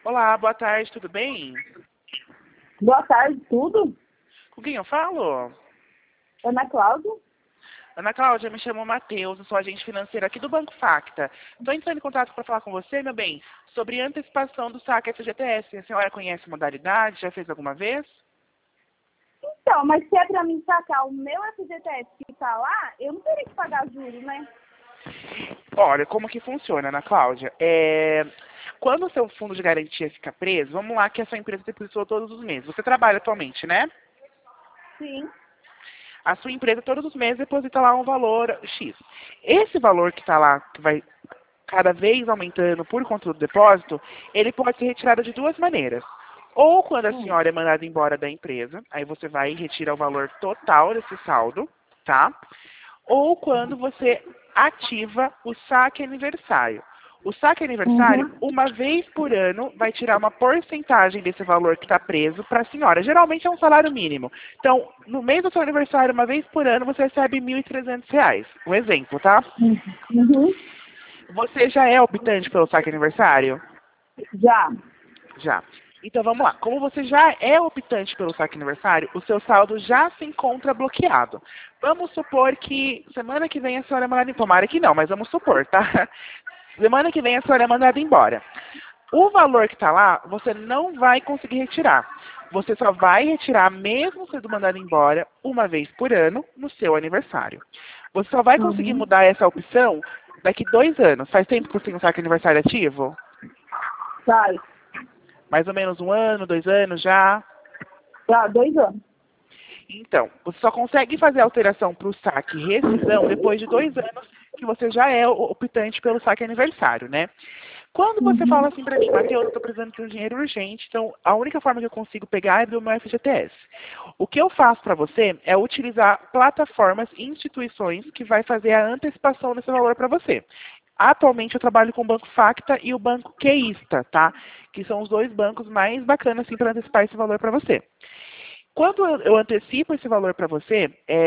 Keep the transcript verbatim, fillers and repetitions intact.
Olá, boa tarde, tudo bem? Boa tarde, tudo? Com quem eu falo? Ana Cláudia? Ana Cláudia, me chamo Matheus, eu sou agente financeiro aqui do Banco Facta. Estou entrando em contato para falar com você, meu bem, sobre antecipação do saque F G T S. A senhora conhece a modalidade? Já fez alguma vez? Então, mas se é para mim sacar o meu F G T S que está lá, eu não teria que pagar juros, né? Olha, como que funciona, Ana Cláudia? É... Quando o seu fundo de garantia fica preso, vamos lá que a sua empresa depositou todos os meses. Você trabalha atualmente, né? Sim. A sua empresa todos os meses deposita lá um valor X. Esse valor que está lá, que vai cada vez aumentando por conta do depósito, ele pode ser retirado de duas maneiras. Ou quando a Hum. senhora é mandada embora da empresa, aí você vai e retira o valor total desse saldo, tá? Ou quando você ativa o saque aniversário. O saque aniversário, Uhum. uma vez por ano, vai tirar uma porcentagem desse valor que está preso para a senhora. Geralmente é um salário mínimo. Então, no mês do seu aniversário, uma vez por ano, você recebe mil e trezentos reais. Um exemplo, tá? Uhum. Você já é optante pelo saque aniversário? Já. Já. Então vamos lá. Como você já é optante pelo saque aniversário, o seu saldo já se encontra bloqueado. Vamos supor que semana que vem a senhora é mandada embora. Tomara que não, mas vamos supor, tá? Semana que vem a senhora é mandada embora. O valor que está lá, você não vai conseguir retirar. Você só vai retirar, mesmo sendo mandado embora, uma vez por ano, no seu aniversário. Você só vai conseguir Uhum. mudar essa opção daqui dois anos. Faz tempo que você tem um saque aniversário ativo? Sai. Mais ou menos um ano, dois anos já? Já, dois anos. Então, você só consegue fazer a alteração para o saque rescisão depois de dois anos que você já é optante pelo saque aniversário, né? Quando você fala Uhum. assim para mim, Matheus, eu estou precisando de um dinheiro urgente, então a única forma que eu consigo pegar é do meu F G T S. O que eu faço para você é utilizar plataformas e instituições que vai fazer a antecipação desse valor para você. Atualmente eu trabalho com o Banco Facta e o Banco Queista, tá? Que são os dois bancos mais bacanas assim, para antecipar esse valor para você. Quando eu antecipo esse valor para você, é,